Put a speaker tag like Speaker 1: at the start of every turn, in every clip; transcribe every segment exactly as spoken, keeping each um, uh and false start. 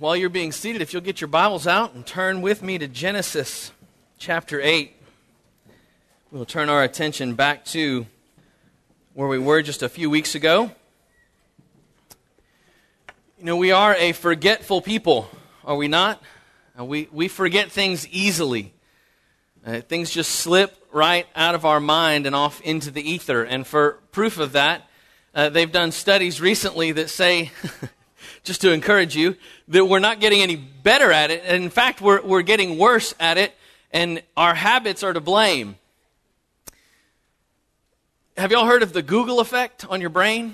Speaker 1: While you're being seated, if you'll get your Bibles out and turn with me to Genesis chapter eight, we'll turn our attention back to where we were just a few weeks ago. You know, we are a forgetful people, are we not? Uh, we, we forget things easily. Uh, things just slip right out of our mind and off into the ether. And for proof of that, uh, they've done studies recently that say... just to encourage you, that we're not getting any better at it. And in fact, we're we're getting worse at it, and our habits are to blame. Have y'all heard of the Google effect on your brain?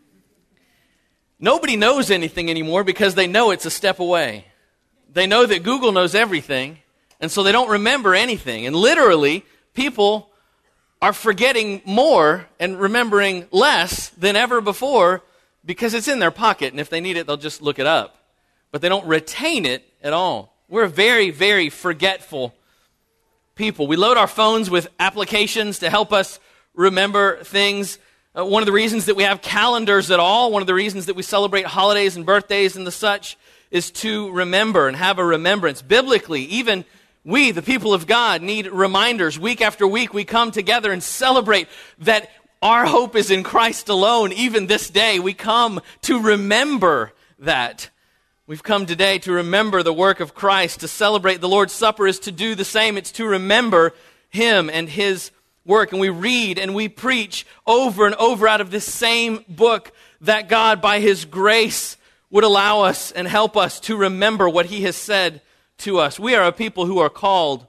Speaker 1: Nobody knows anything anymore because they know it's a step away. They know that Google knows everything, and so they don't remember anything. And literally, people are forgetting more and remembering less than ever before because it's in their pocket, and if they need it, they'll just look it up. But they don't retain it at all. We're a very, very forgetful people. We load our phones with applications to help us remember things. Uh, one of the reasons that we have calendars at all, one of the reasons that we celebrate holidays and birthdays and the such, is to remember and have a remembrance. Biblically, even we, the people of God, need reminders. Week after week, we come together and celebrate that our hope is in Christ alone. Even this day, we come to remember that. We've come today to remember the work of Christ. To celebrate the Lord's Supper is to do the same. It's to remember Him and His work. And we read and we preach over and over out of this same book that God, by His grace, would allow us and help us to remember what He has said to us. We are a people who are called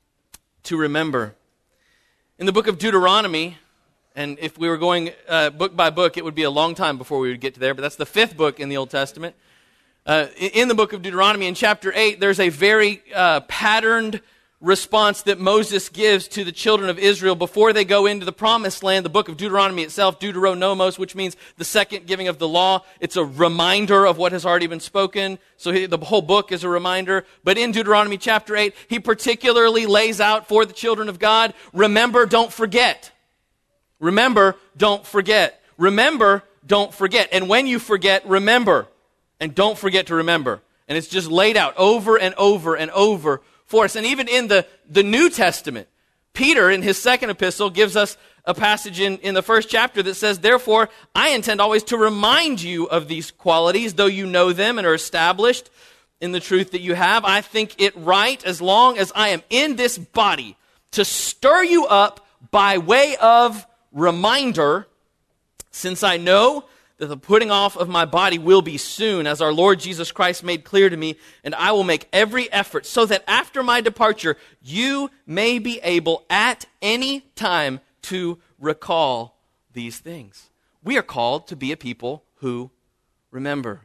Speaker 1: to remember. In the book of Deuteronomy, and if we were going uh, book by book, it would be a long time before we would get to there, but that's the fifth book in the Old Testament. Uh, in the book of Deuteronomy, in chapter eight, there's a very uh, patterned response that Moses gives to the children of Israel before they go into the promised land. The book of Deuteronomy itself, Deuteronomos, which means the second giving of the law. It's a reminder of what has already been spoken. So he, the whole book is a reminder. But in Deuteronomy chapter eight, he particularly lays out for the children of God, remember, don't forget. Remember, don't forget. Remember, don't forget. And when you forget, remember. And don't forget to remember. And it's just laid out over and over and over for us. And even in the, the New Testament, Peter, in his second epistle, gives us a passage in, in the first chapter that says, therefore, I intend always to remind you of these qualities, though you know them and are established in the truth that you have. I think it right, as long as I am in this body, to stir you up by way of reminder, since I know that the putting off of my body will be soon, as our Lord Jesus Christ made clear to me, and I will make every effort so that after my departure, you may be able at any time to recall these things. We are called to be a people who remember.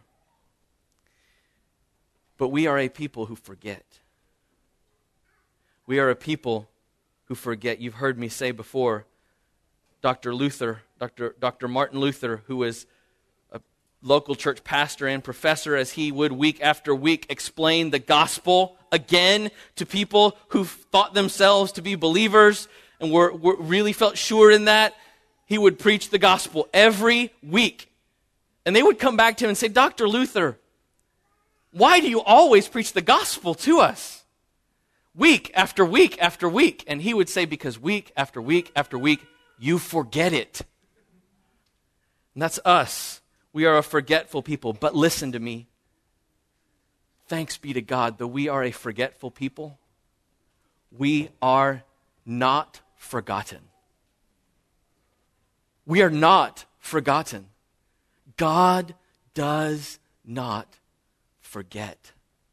Speaker 1: But we are a people who forget. We are a people who forget. You've heard me say before, Doctor Luther, Doctor Doctor Martin Luther, who was a local church pastor and professor, as he would week after week explain the gospel again to people who thought themselves to be believers and were, were really felt sure in that, he would preach the gospel every week. And they would come back to him and say, Doctor Luther, why do you always preach the gospel to us? Week after week after week. And he would say, because week after week after week, you forget it. And that's us. We are a forgetful people. But listen to me. Thanks be to God, though we are a forgetful people, we are not forgotten. We are not forgotten. God does not forget.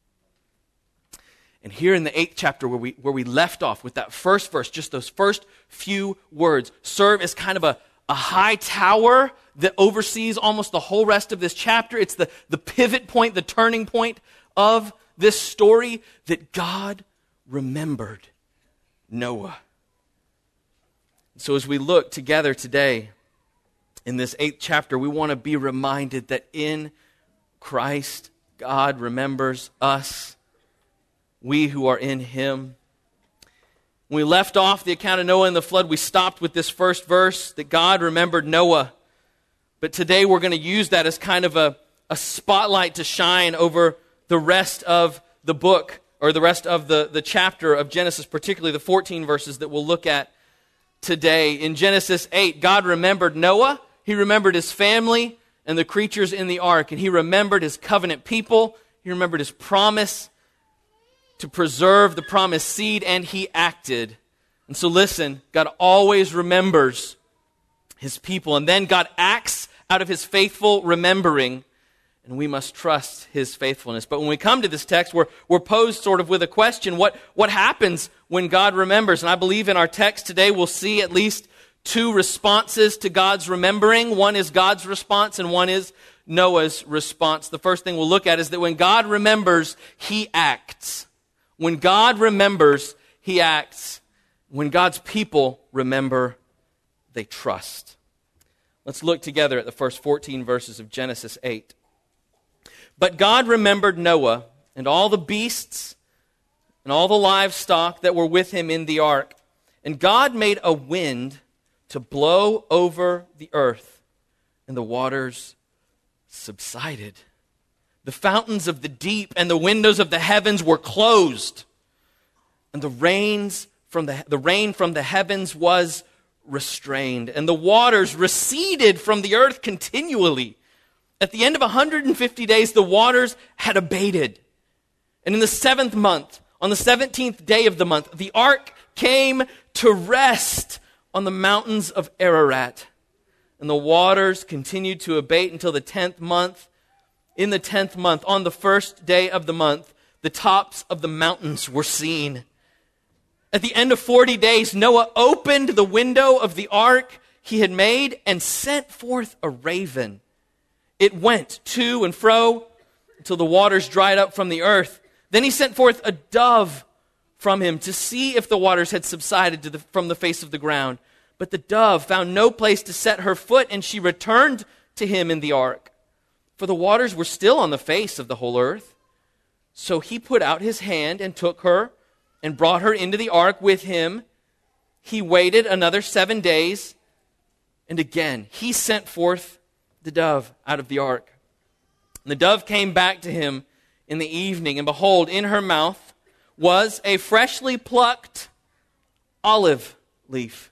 Speaker 1: And here in the eighth chapter where we where we left off with that first verse, just those first few words, serve as kind of a, a high tower that oversees almost the whole rest of this chapter. It's the, the pivot point, the turning point of this story, that God remembered Noah. So as we look together today in this eighth chapter, we want to be reminded that in Christ, God remembers us. We who are in Him. When we left off the account of Noah and the flood, we stopped with this first verse, that God remembered Noah. But today we're going to use that as kind of a, a spotlight to shine over the rest of the book, or the rest of the, the chapter of Genesis, particularly the fourteen verses that we'll look at today. In Genesis eight, God remembered Noah, he remembered his family and the creatures in the ark, and he remembered his covenant people, he remembered his promise to preserve the promised seed, and he acted. And so listen, God always remembers his people, and then God acts out of his faithful remembering, and we must trust his faithfulness. But when we come to this text, we're, we're posed sort of with a question, what, what happens when God remembers? And I believe in our text today we'll see at least two responses to God's remembering. One is God's response, and one is Noah's response. The first thing we'll look at is that when God remembers, he acts. When God remembers, he acts. When God's people remember, they trust. Let's look together at the first fourteen verses of Genesis eight. But God remembered Noah and all the beasts and all the livestock that were with him in the ark. And God made a wind to blow over the earth, and the waters subsided. The fountains of the deep and the windows of the heavens were closed, and the rains from the, the rain from the heavens was restrained, and the waters receded from the earth continually. At the end of one hundred fifty days, the waters had abated. And in the seventh month, on the seventeenth day of the month, the ark came to rest on the mountains of Ararat. And the waters continued to abate until the tenth month. In the tenth month, on the first day of the month, the tops of the mountains were seen. At the end of forty days, Noah opened the window of the ark he had made and sent forth a raven. It went to and fro until the waters dried up from the earth. Then he sent forth a dove from him to see if the waters had subsided to the, from the face of the ground. But the dove found no place to set her foot, and she returned to him in the ark. For the waters were still on the face of the whole earth. So he put out his hand and took her and brought her into the ark with him. He waited another seven days, and again he sent forth the dove out of the ark. And the dove came back to him in the evening, and behold, in her mouth was a freshly plucked olive leaf.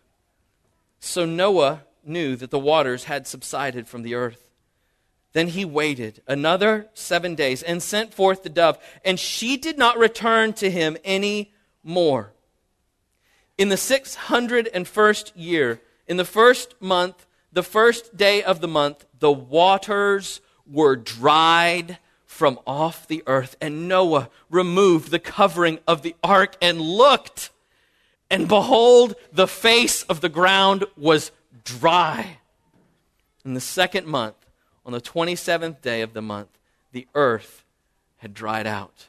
Speaker 1: So Noah knew that the waters had subsided from the earth. Then he waited another seven days and sent forth the dove, and she did not return to him any more. In the six hundred and first year, in the first month, the first day of the month, the waters were dried from off the earth, and Noah removed the covering of the ark and looked, and behold, the face of the ground was dry. In the second month, on the twenty-seventh day of the month, the earth had dried out.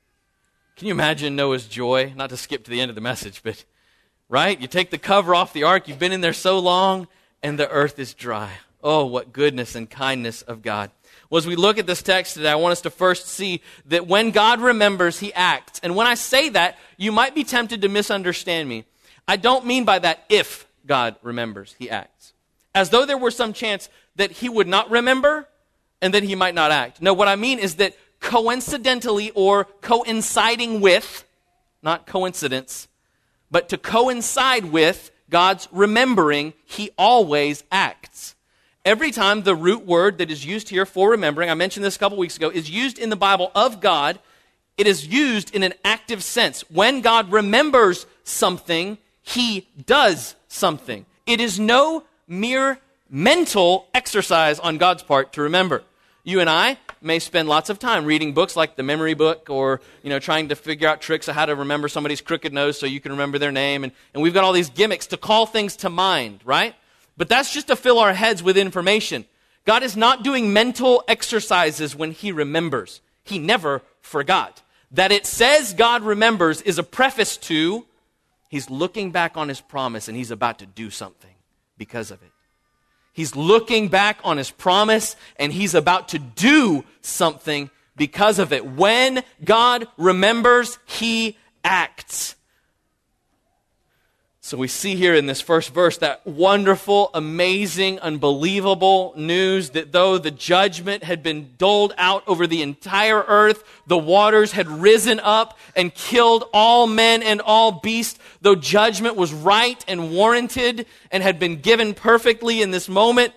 Speaker 1: Can you imagine Noah's joy? Not to skip to the end of the message, but, right? You take the cover off the ark, you've been in there so long, and the earth is dry. Oh, what goodness and kindness of God. Well, as we look at this text today, I want us to first see that when God remembers, he acts. And when I say that, you might be tempted to misunderstand me. I don't mean by that if God remembers, he acts. As though there were some chance that he would not remember and that he might not act. No, what I mean is that coincidentally or coinciding with, not coincidence, but to coincide with God's remembering, he always acts. Every time the root word that is used here for remembering, I mentioned this a couple weeks ago, is used in the Bible of God, it is used in an active sense. When God remembers something, he does something. It is no mere mental exercise on God's part to remember. You and I may spend lots of time reading books like the memory book, or, you know, trying to figure out tricks of how to remember somebody's crooked nose so you can remember their name. And, and we've got all these gimmicks to call things to mind, right? But that's just to fill our heads with information. God is not doing mental exercises when he remembers. He never forgot. That it says God remembers is a preface to he's looking back on his promise and he's about to do something because of it. He's looking back on his promise and he's about to do something because of it. When God remembers, he acts. So we see here in this first verse that wonderful, amazing, unbelievable news that though the judgment had been doled out over the entire earth, the waters had risen up and killed all men and all beasts, though judgment was right and warranted and had been given perfectly in this moment,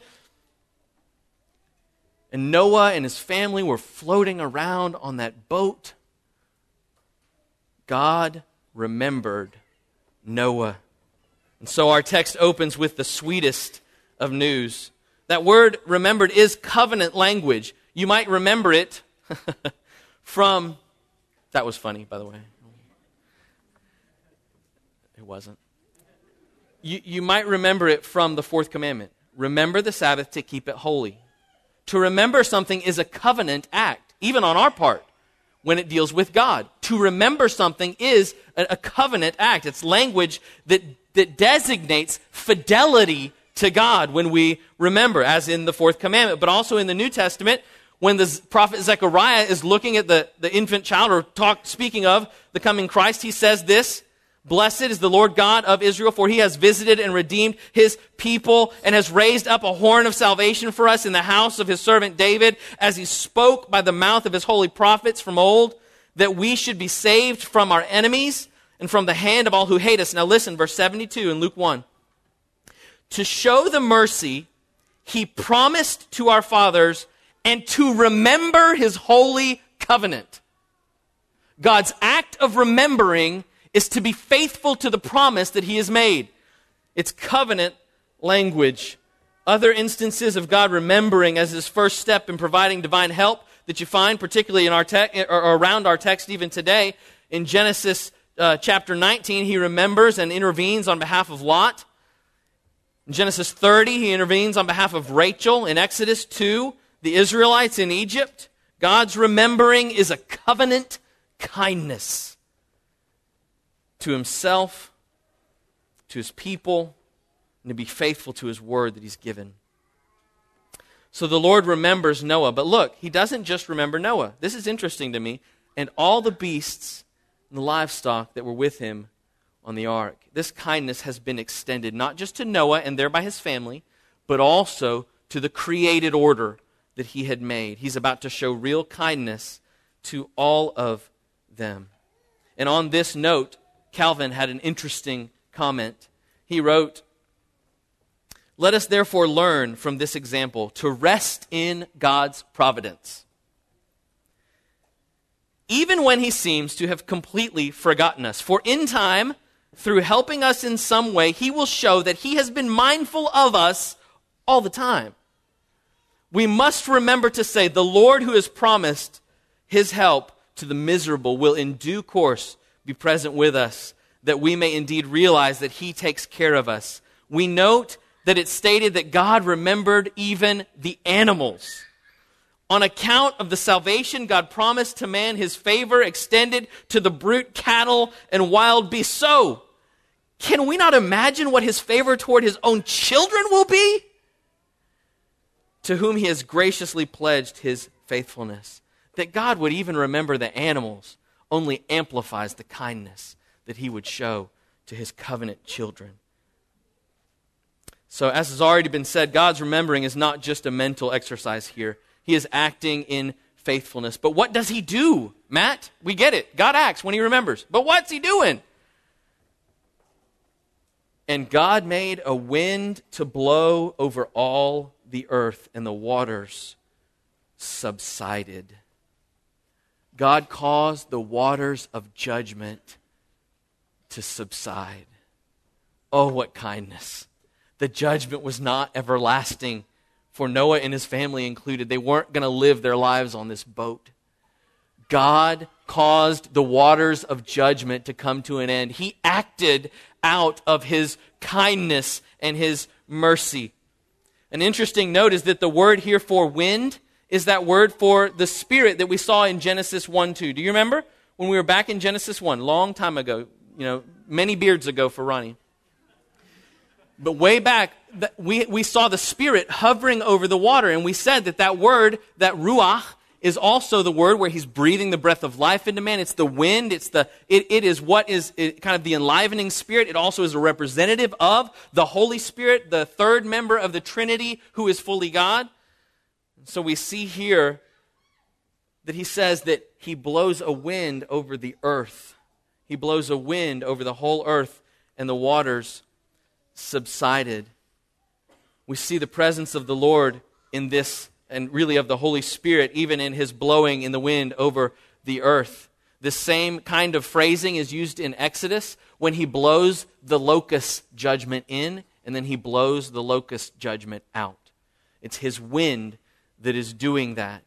Speaker 1: and Noah and his family were floating around on that boat, God remembered Noah. And so our text opens with the sweetest of news. That word remembered is covenant language. You might remember it from, that was funny, by the way. It wasn't. You, you might remember it from the fourth commandment. Remember the Sabbath to keep it holy. To remember something is a covenant act, even on our part, when it deals with God. To remember something is a, a covenant act. It's language that that designates fidelity to God when we remember, as in the fourth commandment. But also in the New Testament, when the prophet Zechariah is looking at the, the infant child, or talk, speaking of the coming Christ, he says this: "Blessed is the Lord God of Israel, for he has visited and redeemed his people and has raised up a horn of salvation for us in the house of his servant David, as he spoke by the mouth of his holy prophets from old, that we should be saved from our enemies and from the hand of all who hate us." Now listen, verse seventy-two in Luke one. "To show the mercy he promised to our fathers and to remember his holy covenant." God's act of remembering is to be faithful to the promise that he has made. It's covenant language. Other instances of God remembering as his first step in providing divine help that you find, particularly in our te- or around our text even today, in Genesis Uh, chapter nineteen, he remembers and intervenes on behalf of Lot. In Genesis thirty, he intervenes on behalf of Rachel. In Exodus two, the Israelites in Egypt. God's remembering is a covenant kindness to himself, to his people, and to be faithful to his word that he's given. So the Lord remembers Noah. But look, he doesn't just remember Noah. This is interesting to me. And all the beasts and the livestock that were with him on the ark. This kindness has been extended not just to Noah and thereby his family, but also to the created order that he had made. He's about to show real kindness to all of them. And on this note, Calvin had an interesting comment. He wrote, "Let us therefore learn from this example to rest in God's providence, even when he seems to have completely forgotten us. For in time, through helping us in some way, he will show that he has been mindful of us all the time. We must remember to say, the Lord who has promised his help to the miserable will in due course be present with us, that we may indeed realize that he takes care of us. We note that it's stated that God remembered even the animals. On account of the salvation God promised to man, his favor extended to the brute cattle and wild beasts. So, can we not imagine what his favor toward his own children will be? To whom he has graciously pledged his faithfulness." That God would even remember the animals only amplifies the kindness that he would show to his covenant children. So, as has already been said, God's remembering is not just a mental exercise here. He is acting in faithfulness. But what does he do, Matt? We get it. God acts when he remembers. But what's he doing? "And God made a wind to blow over all the earth, and the waters subsided." God caused the waters of judgment to subside. Oh, what kindness. The judgment was not everlasting. For Noah and his family included, they weren't going to live their lives on this boat. God caused the waters of judgment to come to an end. He acted out of his kindness and his mercy. An interesting note is that the word here for wind is that word for the Spirit that we saw in Genesis one two. Do you remember? When we were back in Genesis one, long time ago, you know, many beards ago for Ronnie. But way back, we, we saw the Spirit hovering over the water, and we said that that word, that ruach, is also the word where he's breathing the breath of life into man. It's the wind. It's the it, it is what is it, kind of the enlivening spirit. It also is a representative of the Holy Spirit, the third member of the Trinity who is fully God. So we see here that he says that he blows a wind over the earth. He blows a wind over the whole earth, and the waters subsided. We see the presence of the Lord in this, and really of the Holy Spirit, even in his blowing in the wind over the earth. The same kind of phrasing is used in Exodus when he blows the locust judgment in, and then he blows the locust judgment out. It's his wind that is doing that.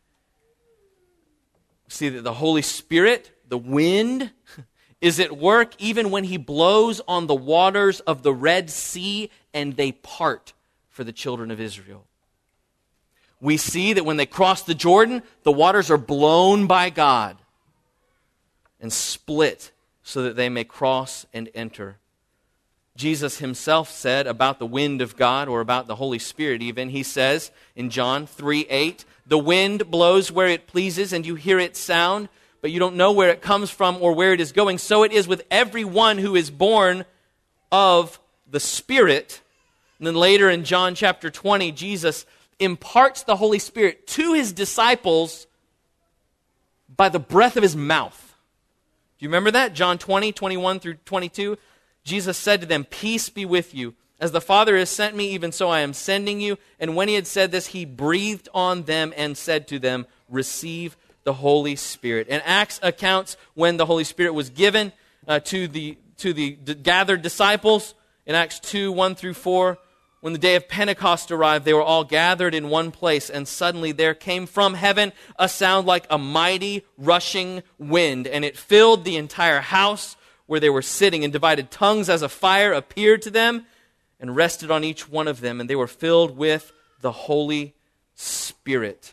Speaker 1: See that the Holy Spirit, the wind, is at work even when he blows on the waters of the Red Sea and they part for the children of Israel. We see that when they cross the Jordan, the waters are blown by God and split so that they may cross and enter. Jesus himself said about the wind of God, or about the Holy Spirit even, he says in John three eight, "The wind blows where it pleases, and you hear its sound, but you don't know where it comes from or where it is going. So it is with everyone who is born of the Spirit." And then later in John chapter twenty, Jesus imparts the Holy Spirit to his disciples by the breath of his mouth. Do you remember that? John twenty, twenty-one through twenty-two. Jesus said to them, "Peace be with you. As the Father has sent me, even so I am sending you." And when he had said this, he breathed on them and said to them, "Receive the Holy Spirit." And Acts accounts when the Holy Spirit was given uh, to the to the d- gathered disciples. In Acts two, one through four, when the day of Pentecost arrived, they were all gathered in one place, and suddenly there came from heaven a sound like a mighty rushing wind, and it filled the entire house where they were sitting, and divided tongues as a fire appeared to them and rested on each one of them, and they were filled with the Holy Spirit.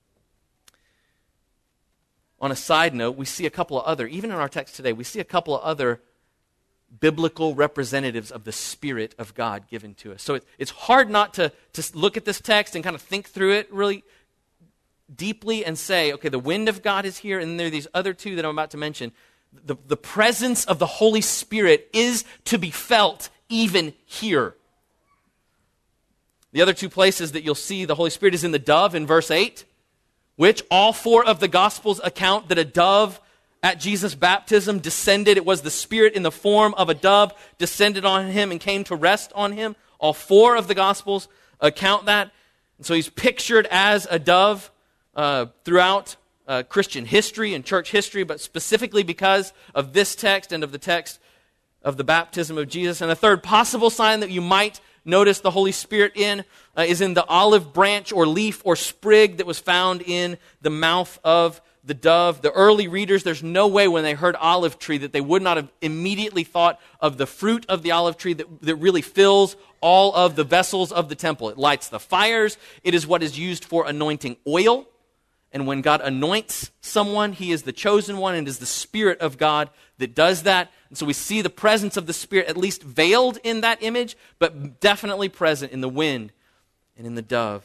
Speaker 1: On a side note, we see a couple of other, even in our text today, we see a couple of other biblical representatives of the Spirit of God given to us. So it, it's hard not to, to look at this text and kind of think through it really deeply and say, okay, the wind of God is here, and then there are these other two that I'm about to mention. The, the presence of the Holy Spirit is to be felt even here. The other two places that you'll see the Holy Spirit is in the dove in verse eight, which all four of the Gospels account that a dove at Jesus' baptism descended. It was the Spirit in the form of a dove descended on him and came to rest on him. All four of the Gospels account that. And so he's pictured as a dove uh, throughout Uh, Christian history and church history, but specifically because of this text and of the text of the baptism of Jesus. And a third possible sign that you might notice the Holy Spirit in uh, is in the olive branch or leaf or sprig that was found in the mouth of the dove. The early readers, there's no way when they heard olive tree that they would not have immediately thought of the fruit of the olive tree that, that really fills all of the vessels of the temple. It lights the fires. It is what is used for anointing oil. And when God anoints someone, he is the chosen one, and it is the Spirit of God that does that. And so we see the presence of the Spirit at least veiled in that image, but definitely present in the wind and in the dove.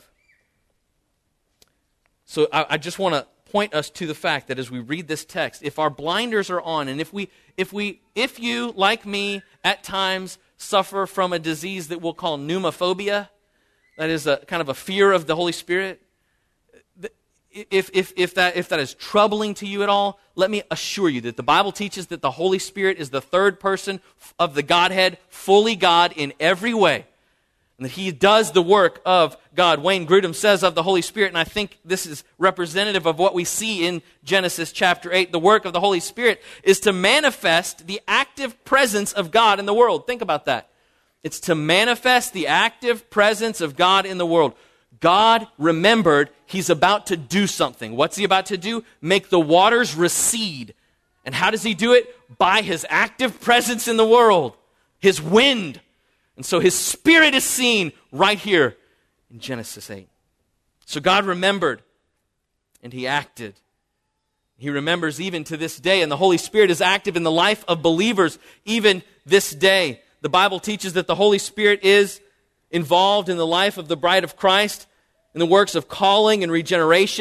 Speaker 1: So I, I just want to point us to the fact that as we read this text, if our blinders are on, and if we, if we, if you, like me, at times suffer from a disease that we'll call pneumophobia, that is a kind of a fear of the Holy Spirit, If, if, if, that, if that is troubling to you at all, let me assure you that the Bible teaches that the Holy Spirit is the third person of the Godhead, fully God in every way, and that he does the work of God. Wayne Grudem says of the Holy Spirit, and I think this is representative of what we see in Genesis chapter eight, the work of the Holy Spirit is to manifest the active presence of God in the world. Think about that. It's to manifest the active presence of God in the world. God remembered he's about to do something. What's he about to do? Make the waters recede. And how does he do it? By his active presence in the world, his wind. And so his Spirit is seen right here in Genesis eight. So God remembered and he acted. He remembers even to this day, and the Holy Spirit is active in the life of believers even this day. The Bible teaches that the Holy Spirit is involved in the life of the bride of Christ, in the works of calling and regeneration.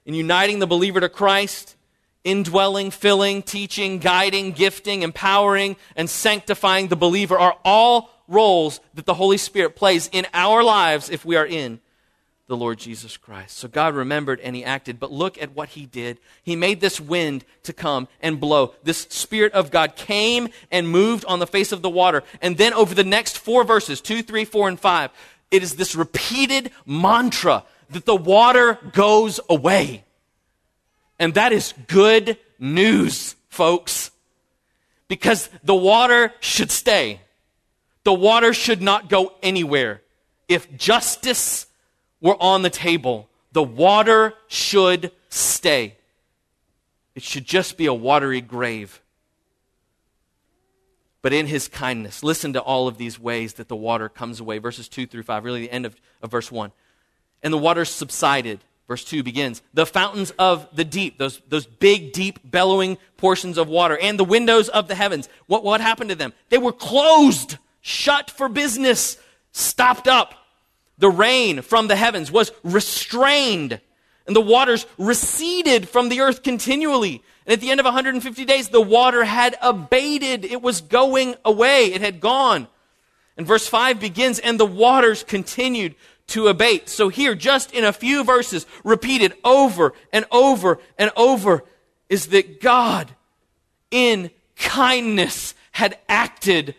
Speaker 1: in uniting the believer to Christ, indwelling, filling, teaching, guiding, gifting, empowering, and sanctifying the believer are all roles that the Holy Spirit plays in our lives if we are in the Lord Jesus Christ. So God remembered and he acted, but look at what he did. He made this wind to come and blow. This Spirit of God came and moved on the face of the water. And then over the next four verses, two, three, four, and five, it is this repeated mantra that the water goes away. And that is good news, folks, because the water should stay. The water should not go anywhere. If justice were on the table, the water should stay. It should just be a watery grave. But in his kindness, listen to all of these ways that the water comes away. Verses two through five, really the end of, of verse one. And the waters subsided. Verse two begins, the fountains of the deep, those, those big, deep, bellowing portions of water, and the windows of the heavens. What, what happened to them? They were closed, shut for business, stopped up. The rain from the heavens was restrained, and the waters receded from the earth continually. And at the end of one hundred fifty days, the water had abated. It was going away. It had gone. And verse five begins, and the waters continued to abate. So here, just in a few verses, repeated over and over and over, is that God, in kindness, had acted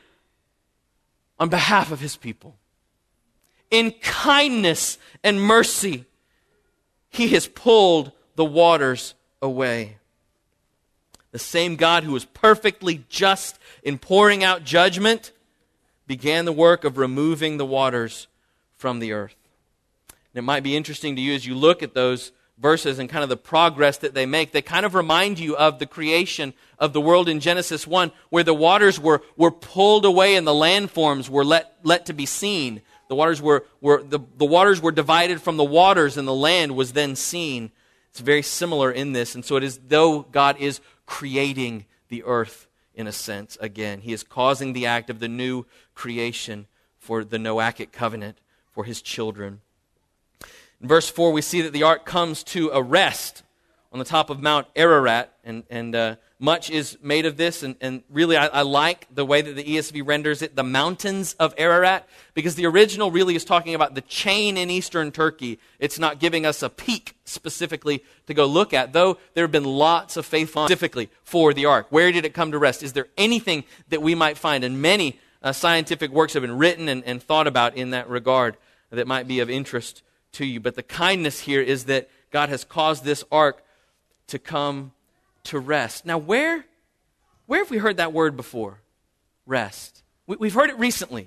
Speaker 1: on behalf of his people. In kindness and mercy, he has pulled the waters away. The same God who was perfectly just in pouring out judgment began the work of removing the waters from the earth. And it might be interesting to you as you look at those verses and kind of the progress that they make. They kind of remind you of the creation of the world in Genesis one, where the waters were, were pulled away and the landforms were let, let to be seen. The waters were, were the, the waters were divided from the waters, and the land was then seen. It's very similar in this, and so it is though God is creating the earth in a sense again. He is causing the act of the new creation for the Noachic covenant for his children. In verse four, we see that the ark comes to a rest on the top of Mount Ararat, and, and uh, much is made of this, and, and really I, I like the way that the E S V renders it, the mountains of Ararat, because the original really is talking about the chain in eastern Turkey. It's not giving us a peak specifically to go look at, though there have been lots of faithful specifically for the ark. Where did it come to rest? Is there anything that we might find? And many uh, scientific works have been written and, and thought about in that regard that might be of interest to you. But the kindness here is that God has caused this ark to come to rest. Now, where, where have we heard that word before? Rest. We, we've heard it recently.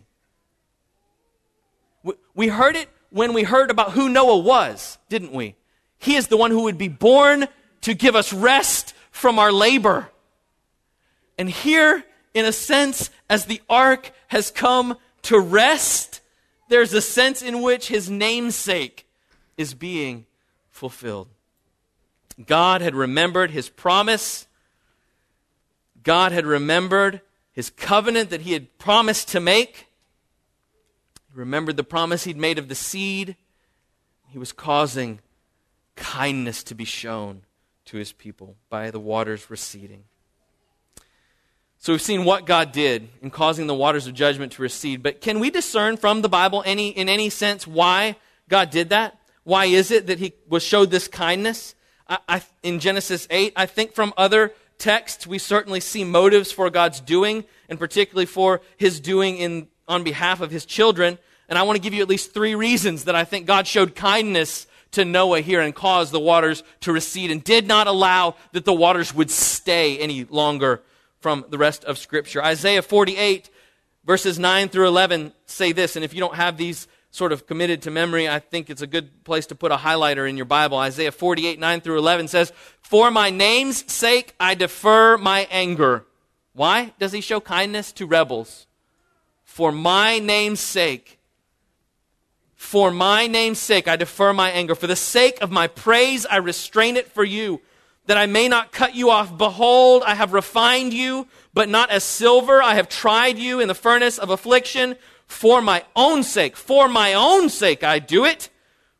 Speaker 1: We, we heard it when we heard about who Noah was, didn't we? He is the one who would be born to give us rest from our labor. And here, in a sense, as the ark has come to rest, there's a sense in which his namesake is being fulfilled. God had remembered his promise. God had remembered his covenant that he had promised to make. He remembered the promise he'd made of the seed. He was causing kindness to be shown to his people by the waters receding. So we've seen what God did in causing the waters of judgment to recede, but can we discern from the Bible any in any sense why God did that? Why is it that he was showed this kindness? I, I, in Genesis eight, I think from other texts, we certainly see motives for God's doing, and particularly for his doing in on behalf of his children. And I want to give you at least three reasons that I think God showed kindness to Noah here and caused the waters to recede and did not allow that the waters would stay any longer from the rest of Scripture. Isaiah forty-eight, verses nine through eleven say this, and if you don't have these sort of committed to memory, I think it's a good place to put a highlighter in your Bible. Isaiah forty-eight, nine through eleven says, "For my name's sake I defer my anger." Why does he show kindness to rebels? For my name's sake. For my name's sake I defer my anger. For the sake of my praise I restrain it for you, that I may not cut you off. Behold, I have refined you, but not as silver. I have tried you in the furnace of affliction. For my own sake, for my own sake I do it.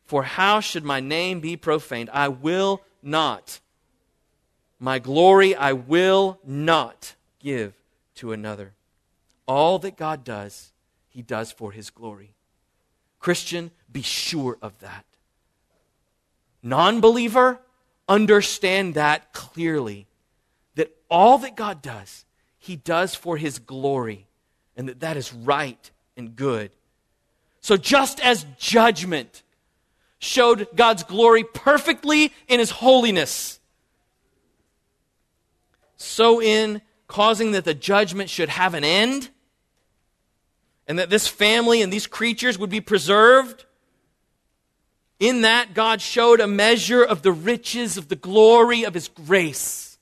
Speaker 1: For how should my name be profaned? I will not. My glory I will not give to another. All that God does, He does for His glory. Christian, be sure of that. Non-believer, understand that clearly. That all that God does, He does for His glory. And that that is right and good. So just as judgment showed God's glory perfectly in His holiness, so in causing that the judgment should have an end, and that this family and these creatures would be preserved, in that God showed a measure of the riches of the glory of His grace.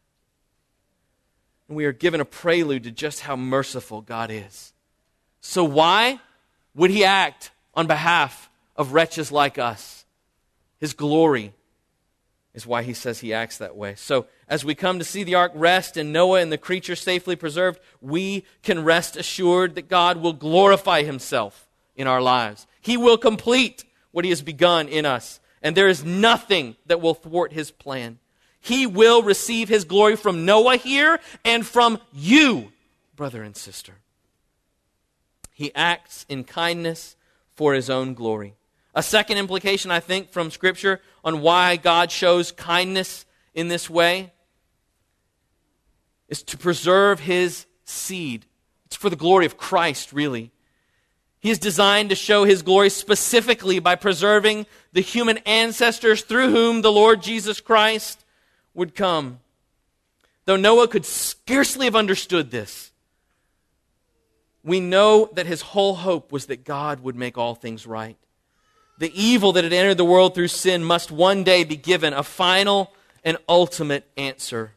Speaker 1: And we are given a prelude to just how merciful God is. So why would He act on behalf of wretches like us? His glory is why He says He acts that way. So as we come to see the ark rest and Noah and the creatures safely preserved, we can rest assured that God will glorify Himself in our lives. He will complete what He has begun in us. And there is nothing that will thwart His plan. He will receive His glory from Noah here and from you, brother and sister. He acts in kindness for His own glory. A second implication, I think, from Scripture on why God shows kindness in this way is to preserve His seed. It's for the glory of Christ, really. He is designed to show His glory specifically by preserving the human ancestors through whom the Lord Jesus Christ would come. Though Noah could scarcely have understood this, we know that his whole hope was that God would make all things right. The evil that had entered the world through sin must one day be given a final and ultimate answer.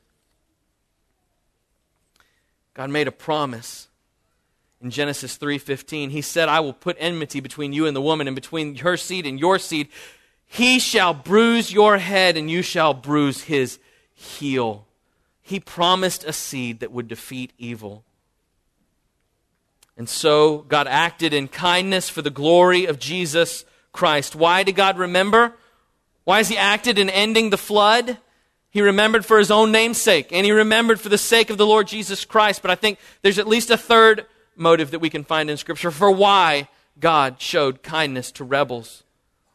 Speaker 1: God made a promise in Genesis three fifteen. He said, I will put enmity between you and the woman, and between her seed and your seed. He shall bruise your head, and you shall bruise his heel. He promised a seed that would defeat evil. And so God acted in kindness for the glory of Jesus Christ. Why did God remember? Why has He acted in ending the flood? He remembered for His own name's sake, and He remembered for the sake of the Lord Jesus Christ. But I think there's at least a third motive that we can find in Scripture for why God showed kindness to rebels.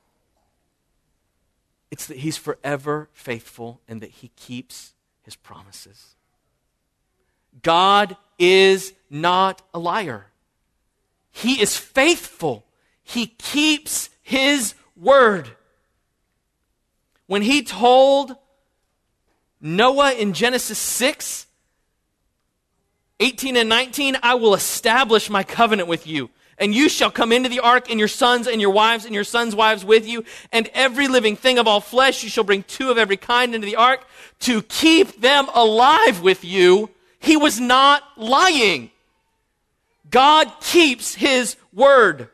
Speaker 1: It's that He's forever faithful and that He keeps His promises. God is not a liar. He is faithful. He keeps His word. When He told Noah in Genesis six, eighteen and nineteen, I will establish my covenant with you, and you shall come into the ark, and your sons and your wives and your sons' wives with you, and every living thing of all flesh you shall bring two of every kind into the ark to keep them alive with you. He was not lying. God keeps His word.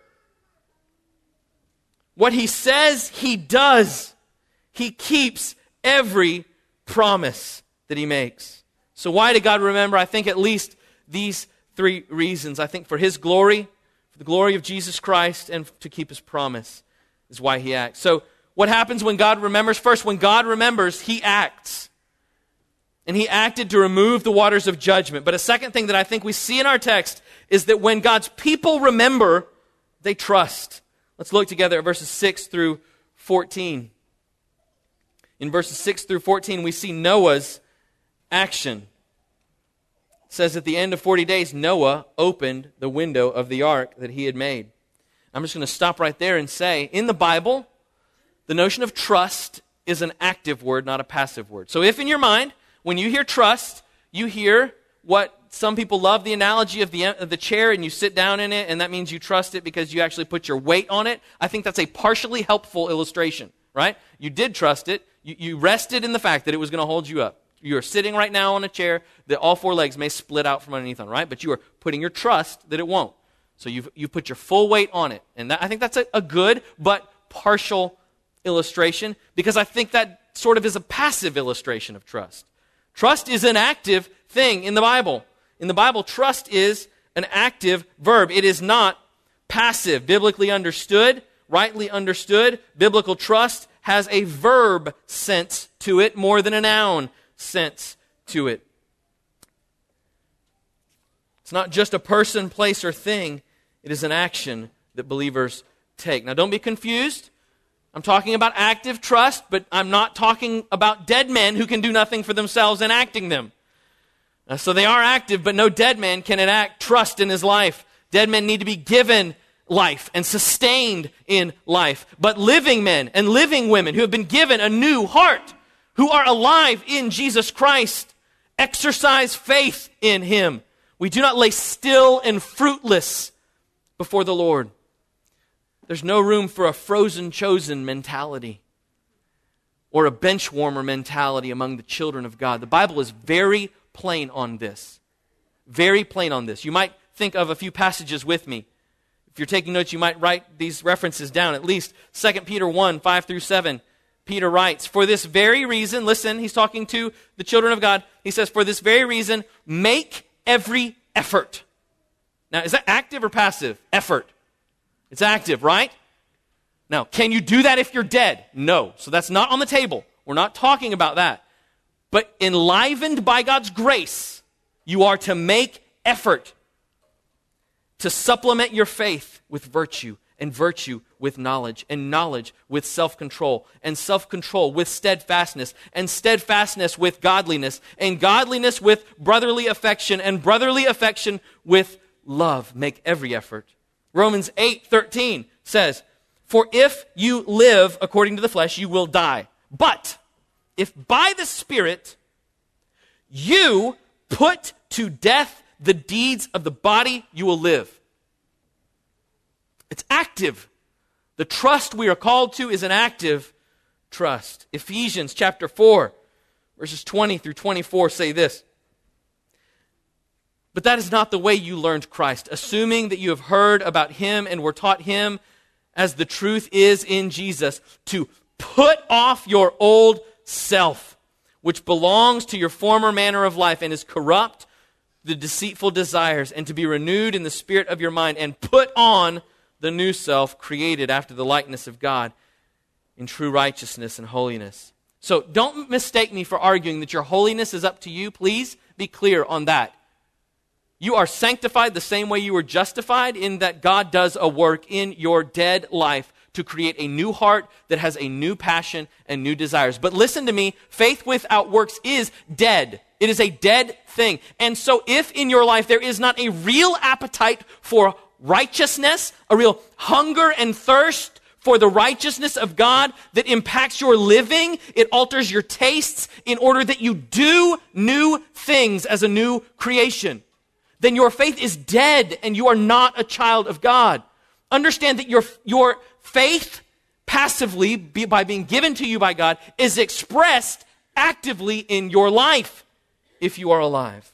Speaker 1: What He says, He does. He keeps every promise that He makes. So why did God remember? I think at least these three reasons. I think for His glory, for the glory of Jesus Christ, and to keep His promise is why He acts. So what happens when God remembers? First, when God remembers, He acts. And He acted to remove the waters of judgment. But a second thing that I think we see in our text is that when God's people remember, they trust. Let's look together at verses six through fourteen. In verses six through fourteen, we see Noah's action. It says at the end of forty days, Noah opened the window of the ark that he had made. I'm just going to stop right there and say, in the Bible, the notion of trust is an active word, not a passive word. So if in your mind, when you hear trust, you hear what some people love, the analogy of the, of the chair, and you sit down in it, and that means you trust it because you actually put your weight on it. I think that's a partially helpful illustration, right? You did trust it. You, you rested in the fact that it was going to hold you up. You are sitting right now on a chair that all four legs may split out from underneath on, right? But you are putting your trust that it won't. So you've, you've put your full weight on it. And that, I think that's a, a good but partial illustration, because I think that sort of is a passive illustration of trust. Trust is an active thing in the Bible. In the Bible, trust is an active verb. It is not passive. Biblically understood, rightly understood, biblical trust has a verb sense to it more than a noun sense to it. It's not just a person, place, or thing. It is an action that believers take. Now, don't be confused. I'm talking about active trust, but I'm not talking about dead men who can do nothing for themselves and acting them. Uh, so they are active, but no dead man can enact trust in his life. Dead men need to be given life and sustained in life. But living men and living women who have been given a new heart, who are alive in Jesus Christ, exercise faith in Him. We do not lay still and fruitless before the Lord. There's no room for a frozen chosen mentality or a bench warmer mentality among the children of God. The Bible is very plain on this. Very plain on this. You might think of a few passages with me. If you're taking notes, you might write these references down. At least Second Peter one, five through seven. Peter writes, for this very reason, listen, he's talking to the children of God. He says, for this very reason, make every effort. Now, is that active or passive? Effort. It's active, right? Now, can you do that if you're dead? No. So that's not on the table. We're not talking about that. But enlivened by God's grace, you are to make effort to supplement your faith with virtue, and virtue with knowledge, and knowledge with self-control, and self-control with steadfastness, and steadfastness with godliness, and godliness with brotherly affection, and brotherly affection with love. Make every effort. Romans eight thirteen says, for if you live according to the flesh, you will die. But if by the Spirit you put to death the deeds of the body, you will live. It's active. The trust we are called to is an active trust. Ephesians chapter four, verses twenty through twenty-four say this. But that is not the way you learned Christ, assuming that you have heard about Him and were taught Him as the truth is in Jesus, to put off your old self, which belongs to your former manner of life and is corrupt, the deceitful desires, and to be renewed in the spirit of your mind, and put on the new self, created after the likeness of God in true righteousness and holiness. So don't mistake me for arguing that your holiness is up to you. Please be clear on that. You are sanctified the same way you were justified, in that God does a work in your dead life to create a new heart that has a new passion and new desires. But listen to me, faith without works is dead. It is a dead thing. And so if in your life there is not a real appetite for righteousness, a real hunger and thirst for the righteousness of God that impacts your living, it alters your tastes in order that you do new things as a new creation, then your faith is dead and you are not a child of God. Understand that your, your faith passively, be, by being given to you by God, is expressed actively in your life if you are alive.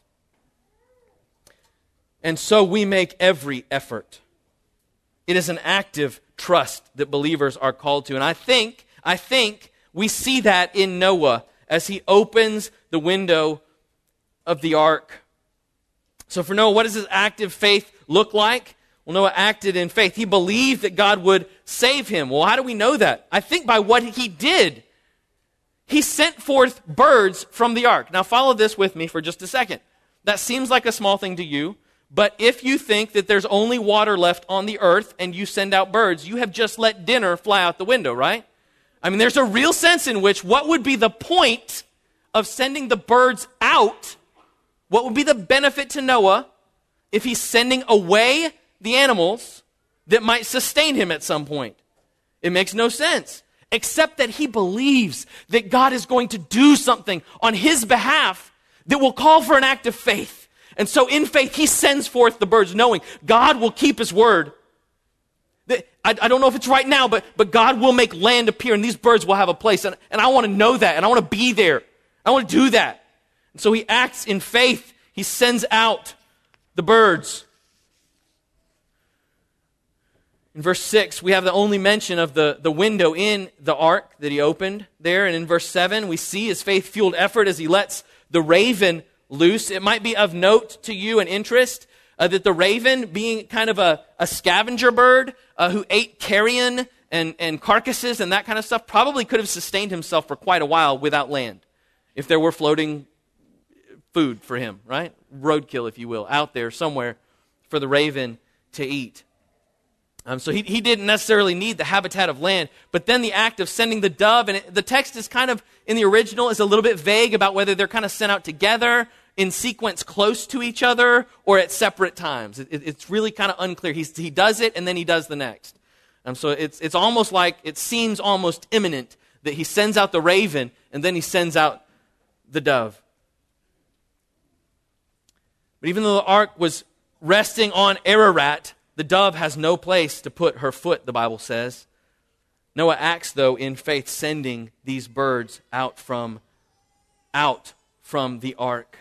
Speaker 1: And so we make every effort. It is an active trust that believers are called to. And I think, I think we see that in Noah as he opens the window of the ark. So for Noah, what does his active faith look like? Well, Noah acted in faith. He believed that God would save him. Well, how do we know that? I think by what he did. He sent forth birds from the ark. Now follow this with me for just a second. That seems like a small thing to you, but if you think that there's only water left on the earth and you send out birds, you have just let dinner fly out the window, right? I mean, there's a real sense in which what would be the point of sending the birds out? What would be the benefit to Noah if he's sending away the animals that might sustain him at some point? It makes no sense, except that he believes that God is going to do something on his behalf that will call for an act of faith. And so in faith, he sends forth the birds, knowing God will keep his word. I, I don't know if it's right now, but, but God will make land appear and these birds will have a place. And, and I want to know that, and I want to be there. I want to do that. And so he acts in faith. He sends out the birds. In verse six, we have the only mention of the, the window in the ark that he opened there. And in verse seven, we see his faith-fueled effort as he lets the raven loose. It might be of note to you and interest uh, that the raven, being kind of a, a scavenger bird uh, who ate carrion and, and carcasses and that kind of stuff, probably could have sustained himself for quite a while without land, if there were floating food for him, right? Roadkill, if you will, out there somewhere for the raven to eat. Um, so he, he didn't necessarily need the habitat of land, but then the act of sending the dove, and it, the text is kind of, in the original, is a little bit vague about whether they're kind of sent out together, in sequence close to each other, or at separate times. It, it, it's really kind of unclear. He's, he does it, and then he does the next. Um, so it's, it's almost like, it seems almost imminent that he sends out the raven, and then he sends out the dove. But even though the ark was resting on Ararat, the dove has no place to put her foot, the Bible says. Noah acts, though, in faith, sending these birds out from, out from the ark.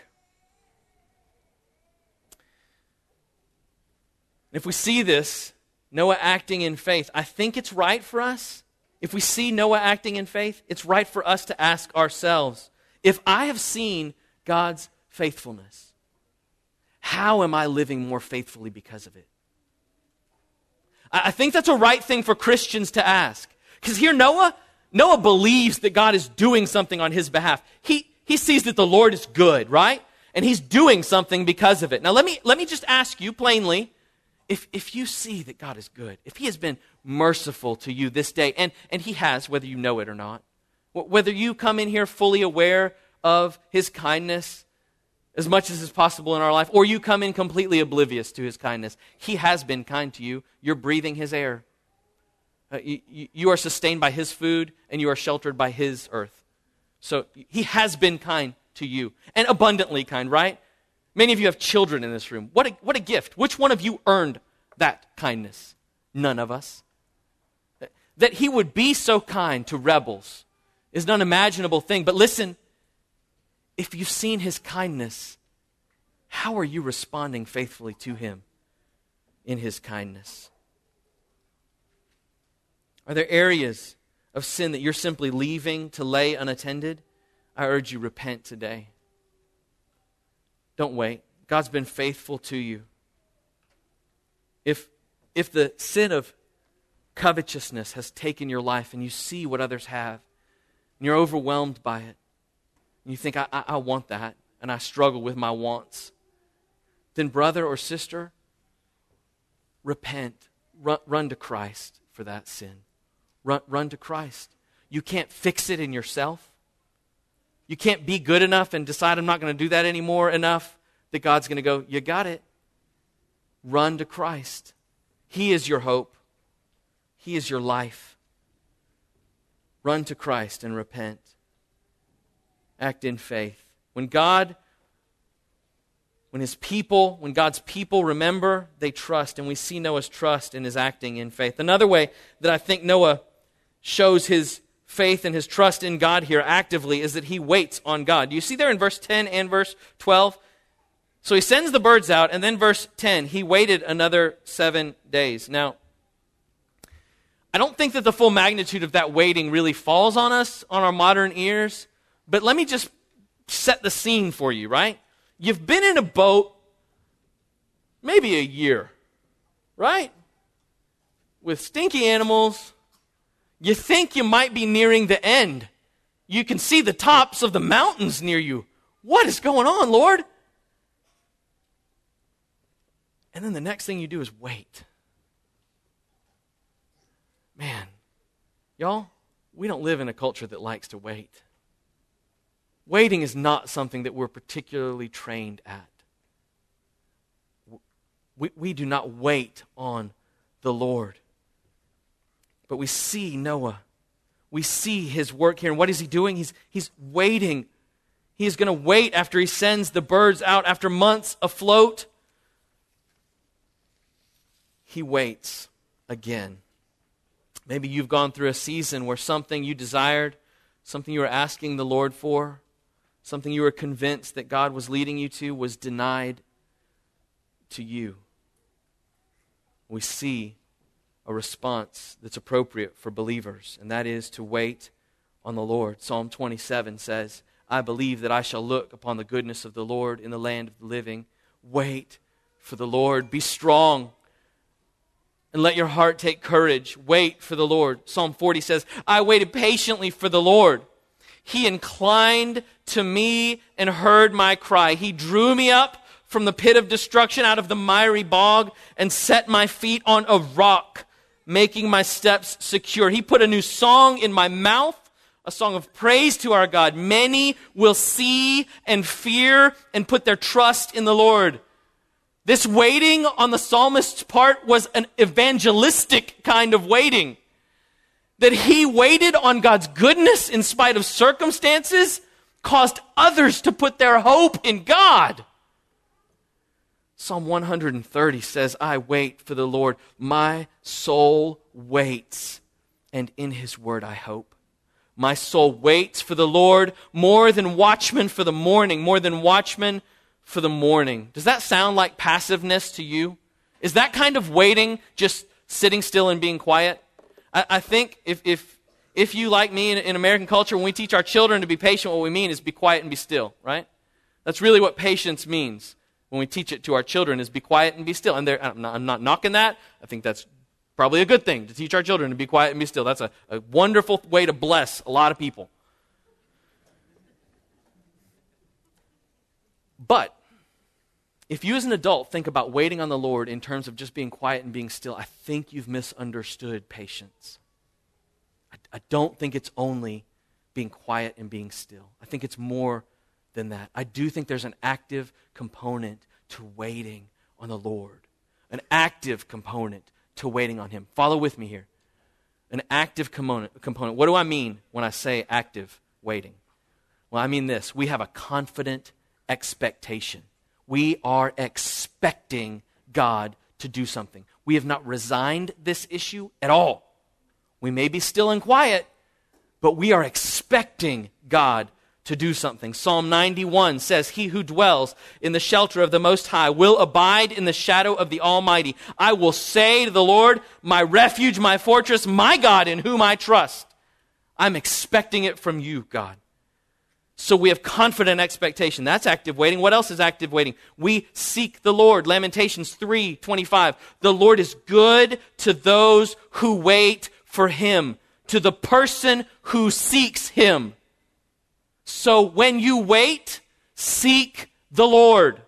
Speaker 1: If we see this, Noah acting in faith, I think it's right for us. If we see Noah acting in faith, it's right for us to ask ourselves, if I have seen God's faithfulness, how am I living more faithfully because of it? I think that's a right thing for Christians to ask. Because here Noah, Noah believes that God is doing something on his behalf. He, he sees that the Lord is good, right? And he's doing something because of it. Now let me, let me just ask you plainly, if, if you see that God is good, if he has been merciful to you this day, and, and he has, whether you know it or not, whether you come in here fully aware of his kindness, as much as is possible in our life, or you come in completely oblivious to his kindness, he has been kind to you. You're breathing his air. Uh, you, you are sustained by his food, and you are sheltered by his earth. So he has been kind to you, and abundantly kind, right? Many of you have children in this room. What a, what a gift. Which one of you earned that kindness? None of us. That he would be so kind to rebels is an unimaginable thing. But listen, if you've seen his kindness, how are you responding faithfully to him in his kindness? Are there areas of sin that you're simply leaving to lay unattended? I urge you, repent today. Don't wait. God's been faithful to you. If, if the sin of covetousness has taken your life and you see what others have, and you're overwhelmed by it, and you think, I, I, I want that, and I struggle with my wants, then brother or sister, repent. Run, run to Christ for that sin. Run, run to Christ. You can't fix it in yourself. You can't be good enough and decide I'm not going to do that anymore enough that God's going to go, you got it. Run to Christ. He is your hope. He is your life. Run to Christ and repent. Act in faith. When God, when his people, when God's people remember, they trust, and we see Noah's trust in his acting in faith. Another way that I think Noah shows his faith and his trust in God here actively is that he waits on God. Do you see there in verse ten and verse twelve? So he sends the birds out, and then verse ten, he waited another seven days. Now, I don't think that the full magnitude of that waiting really falls on us, on our modern ears, but let me just set the scene for you, right? You've been in a boat maybe a year, right? With stinky animals. You think you might be nearing the end. You can see the tops of the mountains near you. What is going on, Lord? And then the next thing you do is wait. Man, y'all, we don't live in a culture that likes to wait. Waiting is not something that we're particularly trained at. We, we do not wait on the Lord. But we see Noah. We see his work here. And what is he doing? He's, he's waiting. He is going to wait after he sends the birds out after months afloat. He waits again. Maybe you've gone through a season where something you desired, something you were asking the Lord for, something you were convinced that God was leading you to was denied to you. We see a response that's appropriate for believers, and that is to wait on the Lord. Psalm twenty-seven says, I believe that I shall look upon the goodness of the Lord in the land of the living. Wait for the Lord. Be strong and let your heart take courage. Wait for the Lord. Psalm forty says, I waited patiently for the Lord. He inclined to me and heard my cry. He drew me up from the pit of destruction, out of the miry bog, and set my feet on a rock, making my steps secure. He put a new song in my mouth, a song of praise to our God. Many will see and fear and put their trust in the Lord. This waiting on the psalmist's part was an evangelistic kind of waiting. That he waited on God's goodness in spite of circumstances caused others to put their hope in God. Psalm one hundred thirty says, I wait for the Lord. My soul waits, and in his word I hope. My soul waits for the Lord more than watchmen for the morning, more than watchmen for the morning. Does that sound like passiveness to you? Is that kind of waiting just sitting still and being quiet? I, I think if, if, if you, like me in, in American culture, when we teach our children to be patient, what we mean is be quiet and be still, right? That's really what patience means. When we teach it to our children, is be quiet and be still. And I'm not, I'm not knocking that. I think that's probably a good thing, to teach our children to be quiet and be still. That's a, a wonderful way to bless a lot of people. But if you as an adult think about waiting on the Lord in terms of just being quiet and being still, I think you've misunderstood patience. I, I don't think it's only being quiet and being still. I think it's more than that. I do think there's an active component to waiting on the Lord. An active component to waiting on him. Follow with me here. An active component. component. What do I mean when I say active waiting? Well, I mean this. We have a confident expectation. We are expecting God to do something. We have not resigned this issue at all. We may be still and quiet, but we are expecting God to do something. Psalm ninety-one says, he who dwells in the shelter of the Most High will abide in the shadow of the Almighty. I will say to the Lord, my refuge, my fortress, my God in whom I trust. I'm expecting it from you, God. So we have confident expectation. That's active waiting. What else is active waiting? We seek the Lord. Lamentations three twenty-five. The Lord is good to those who wait for him, to the person who seeks him. So when you wait, seek the Lord.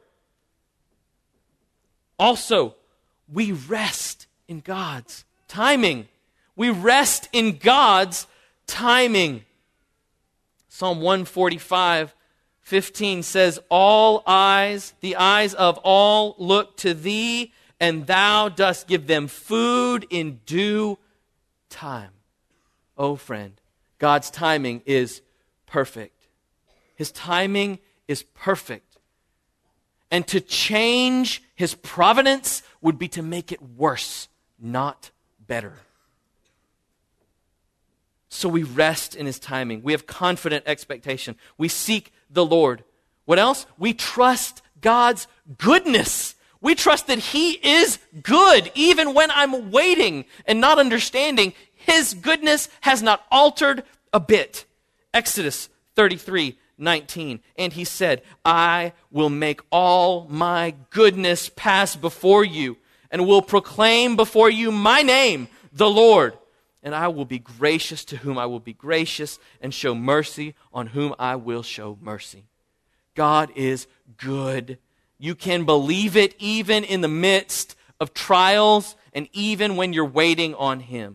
Speaker 1: Also, we rest in God's timing. We rest in God's timing. Psalm one forty-five, fifteen says, all eyes, the eyes of all look to thee, and thou dost give them food in due time. Oh, friend, God's timing is perfect. His timing is perfect. And to change his providence would be to make it worse, not better. So we rest in his timing. We have confident expectation. We seek the Lord. What else? We trust God's goodness. We trust that he is good. Even when I'm waiting and not understanding, his goodness has not altered a bit. Exodus thirty-three nineteen. And he said, I will make all my goodness pass before you and will proclaim before you my name, the Lord. And I will be gracious to whom I will be gracious and show mercy on whom I will show mercy. God is good. You can believe it even in the midst of trials and even when you're waiting on him.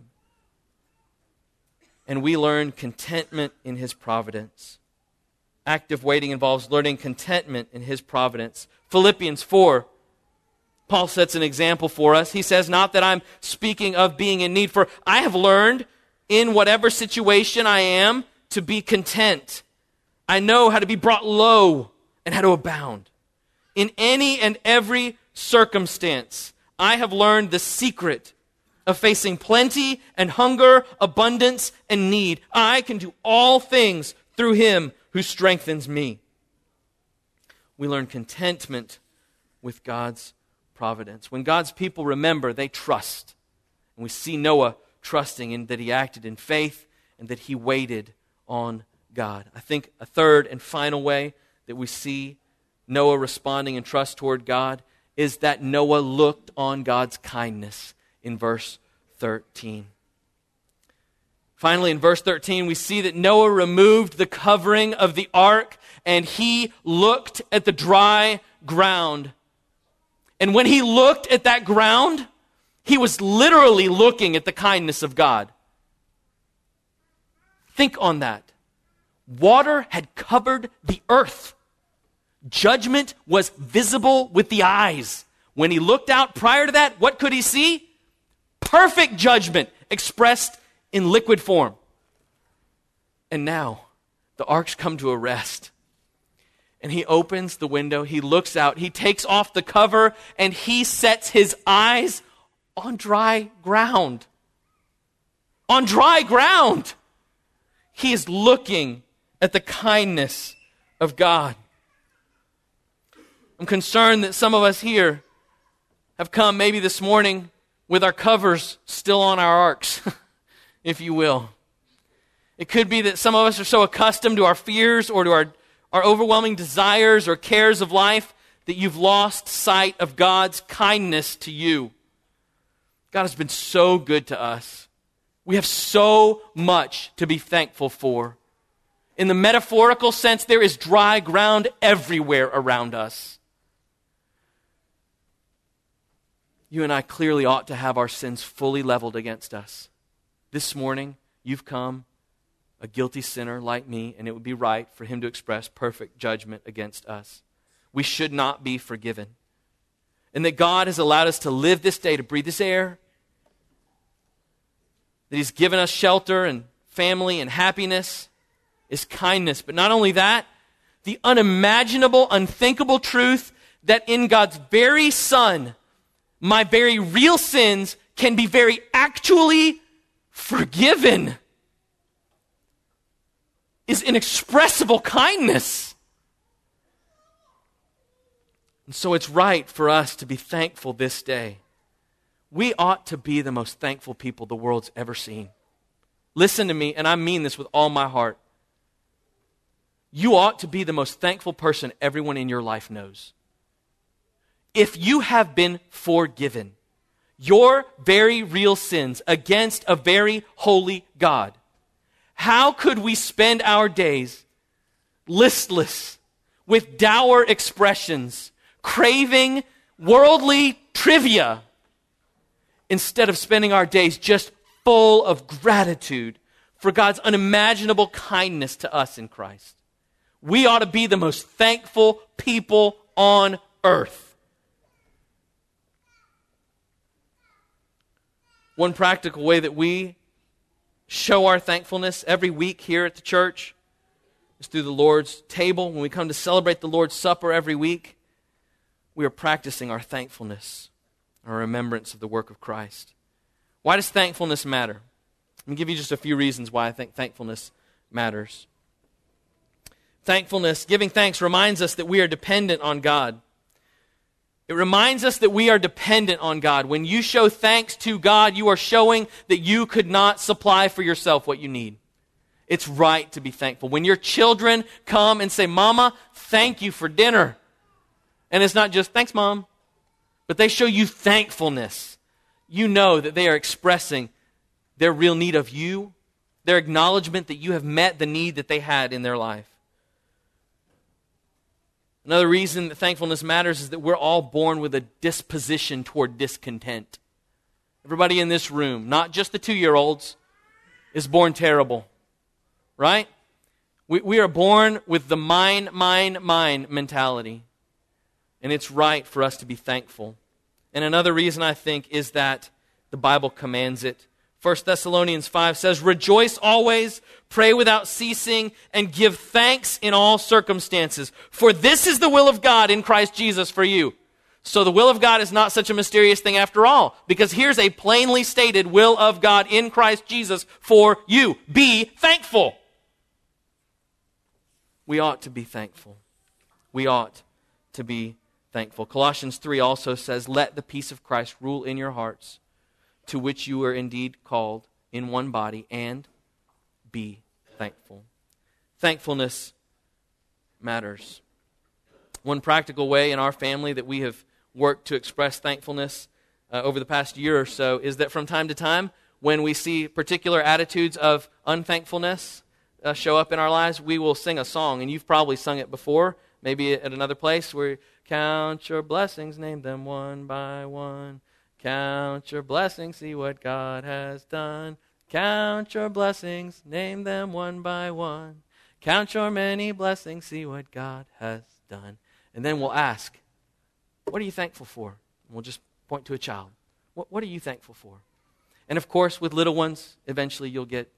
Speaker 1: And we learn contentment in his providence. Active waiting involves learning contentment in his providence. Philippians four, Paul sets an example for us. He says, not that I'm speaking of being in need, for I have learned in whatever situation I am to be content. I know how to be brought low and how to abound. In any and every circumstance, I have learned the secret of facing plenty and hunger, abundance and need. I can do all things through him who strengthens me. We learn contentment with God's providence. When God's people remember, they trust. And we see Noah trusting in that he acted in faith and that he waited on God. I think a third and final way that we see Noah responding in trust toward God is that Noah looked on God's kindness in verse thirteen. Finally, in verse thirteen, we see that Noah removed the covering of the ark and he looked at the dry ground. And when he looked at that ground, he was literally looking at the kindness of God. Think on that. Water had covered the earth. Judgment was visible with the eyes. When he looked out prior to that, what could he see? Perfect judgment expressed in liquid form. And now, the ark's come to a rest. And he opens the window, he looks out, he takes off the cover, and he sets his eyes on dry ground. On dry ground! He is looking at the kindness of God. I'm concerned that some of us here have come maybe this morning with our covers still on our arks, if you will. It could be that some of us are so accustomed to our fears or to our, our overwhelming desires or cares of life that you've lost sight of God's kindness to you. God has been so good to us. We have so much to be thankful for. In the metaphorical sense, there is dry ground everywhere around us. You and I clearly ought to have our sins fully leveled against us. This morning, you've come, a guilty sinner like me, and it would be right for him to express perfect judgment against us. We should not be forgiven. And that God has allowed us to live this day, to breathe this air, that he's given us shelter and family and happiness, is kindness. But not only that, the unimaginable, unthinkable truth that in God's very Son, my very real sins can be very actually forgiven, is inexpressible kindness. And so it's right for us to be thankful this day. We ought to be the most thankful people the world's ever seen. Listen to me, and I mean this with all my heart. You ought to be the most thankful person everyone in your life knows. If you have been forgiven your very real sins against a very holy God, how could we spend our days listless, with dour expressions, craving worldly trivia, instead of spending our days just full of gratitude for God's unimaginable kindness to us in Christ? We ought to be the most thankful people on earth. One practical way that we show our thankfulness every week here at the church is through the Lord's table. When we come to celebrate the Lord's Supper every week, we are practicing our thankfulness, our remembrance of the work of Christ. Why does thankfulness matter? Let me give you just a few reasons why I think thankfulness matters. Thankfulness, giving thanks, reminds us that we are dependent on God. It reminds us that we are dependent on God. When you show thanks to God, you are showing that you could not supply for yourself what you need. It's right to be thankful. When your children come and say, "Mama, thank you for dinner," and it's not just, "Thanks, Mom," but they show you thankfulness, you know that they are expressing their real need of you, their acknowledgement that you have met the need that they had in their life. Another reason that thankfulness matters is that we're all born with a disposition toward discontent. Everybody in this room, not just the two-year-olds, is born terrible, right? We, we are born with the mine, mine, mine mentality. And it's right for us to be thankful. And another reason, I think, is that the Bible commands it. First Thessalonians five says, "Rejoice always, pray without ceasing, and give thanks in all circumstances. For this is the will of God in Christ Jesus for you." So the will of God is not such a mysterious thing after all, because here's a plainly stated will of God in Christ Jesus for you. Be thankful. We ought to be thankful. We ought to be thankful. Colossians three also says, "Let the peace of Christ rule in your hearts, to which you are indeed called in one body, and be thankful." Thankfulness matters. One practical way in our family that we have worked to express thankfulness uh, over the past year or so is that from time to time, when we see particular attitudes of unthankfulness uh, show up in our lives, we will sing a song, and you've probably sung it before, maybe at another place, where count your blessings, name them one by one. Count your blessings, see what God has done. Count your blessings, name them one by one. Count your many blessings, see what God has done. And then we'll ask, what are you thankful for? And we'll just point to a child. What, what are you thankful for? And of course, with little ones, eventually you'll get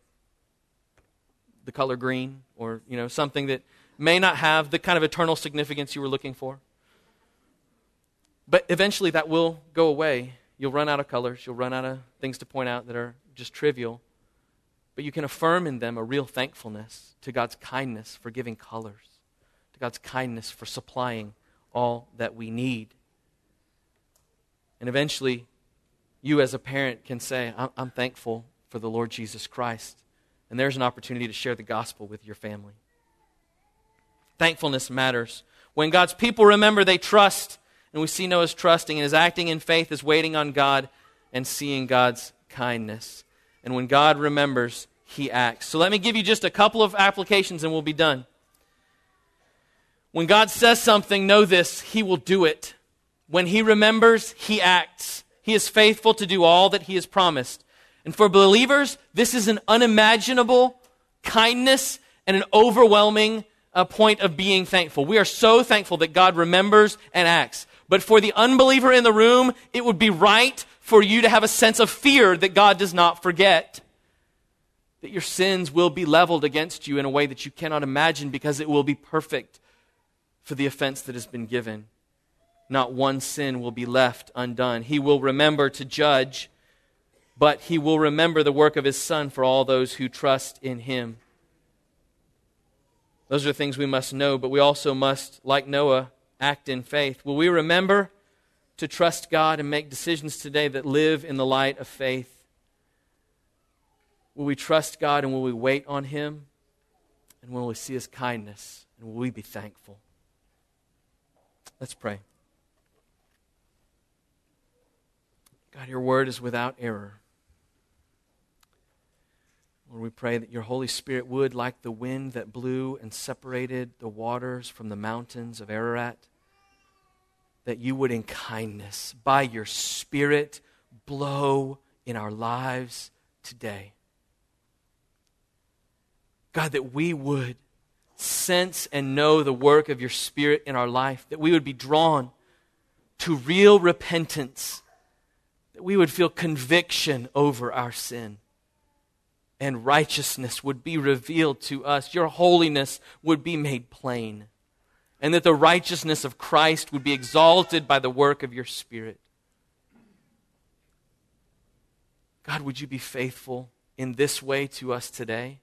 Speaker 1: the color green, or you know, something that may not have the kind of eternal significance you were looking for. But eventually that will go away. You'll run out of colors. You'll run out of things to point out that are just trivial. But you can affirm in them a real thankfulness to God's kindness for giving colors, to God's kindness for supplying all that we need. And eventually, you as a parent can say, I'm, I'm thankful for the Lord Jesus Christ. And there's an opportunity to share the gospel with your family. Thankfulness matters. When God's people remember, they trust. And we see Noah's trusting and his acting in faith is waiting on God and seeing God's kindness. And when God remembers, he acts. So let me give you just a couple of applications and we'll be done. When God says something, know this, he will do it. When he remembers, he acts. He is faithful to do all that he has promised. And for believers, this is an unimaginable kindness and an overwhelming uh, point of being thankful. We are so thankful that God remembers and acts. But for the unbeliever in the room, it would be right for you to have a sense of fear that God does not forget. That your sins will be leveled against you in a way that you cannot imagine because it will be perfect for the offense that has been given. Not one sin will be left undone. He will remember to judge, but he will remember the work of his Son for all those who trust in him. Those are things we must know, but we also must, like Noah, act in faith. Will we remember to trust God and make decisions today that live in the light of faith? Will we trust God and will we wait on him? And will we see his kindness? And will we be thankful? Let's pray. God, your word is without error. Lord, we pray that your Holy Spirit would, like the wind that blew and separated the waters from the mountains of Ararat, that you would in kindness, by your Spirit, blow in our lives today. God, that we would sense and know the work of your Spirit in our life, that we would be drawn to real repentance, that we would feel conviction over our sin, and righteousness would be revealed to us. Your holiness would be made plain, and that the righteousness of Christ would be exalted by the work of your Spirit. God, would you be faithful in this way to us today?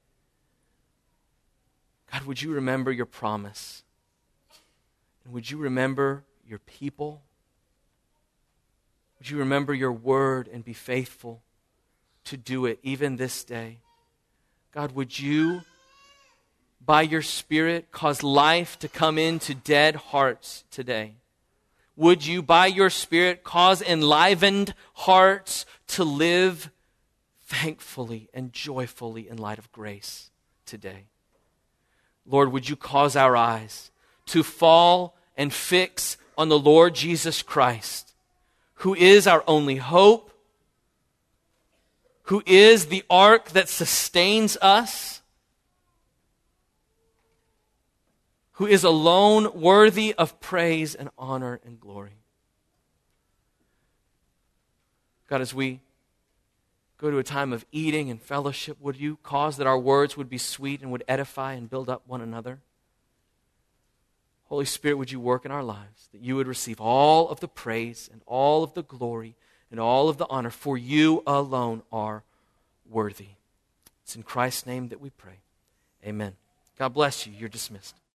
Speaker 1: God, would you remember your promise? And would you remember your people? Would you remember your word and be faithful to do it even this day? God, would you, by your Spirit, cause life to come into dead hearts today? Would you, by your Spirit, cause enlivened hearts to live thankfully and joyfully in light of grace today? Lord, would you cause our eyes to fall and fix on the Lord Jesus Christ, who is our only hope, who is the ark that sustains us, who is alone worthy of praise and honor and glory. God, as we go to a time of eating and fellowship, would you cause that our words would be sweet and would edify and build up one another? Holy Spirit, would you work in our lives, that you would receive all of the praise and all of the glory and all of the honor, for you alone are worthy. It's in Christ's name that we pray. Amen. God bless you. You're dismissed.